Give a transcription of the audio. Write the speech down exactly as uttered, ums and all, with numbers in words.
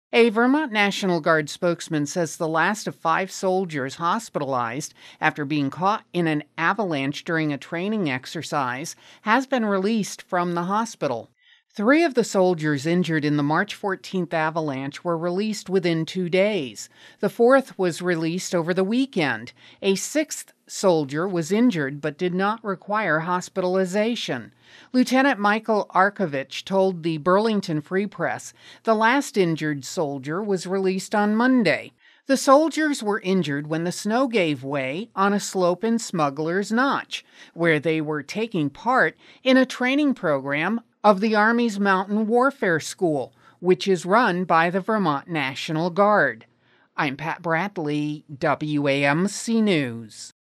A Vermont National Guard spokesman says the last of five soldiers hospitalized after being caught in an avalanche during a training exercise has been released from the hospital. Three of the soldiers injured in the March fourteenth avalanche were released within two days. The fourth was released over the weekend. A sixth soldier was injured but did not require hospitalization. Lieutenant Michael Arkovich told the Burlington Free Press the last injured soldier was released on Monday. The soldiers were injured when the snow gave way on a slope in Smuggler's Notch, where they were taking part in a training program of the Army's Mountain Warfare School, which is run by the Vermont National Guard. I'm Pat Bradley, W A M C News.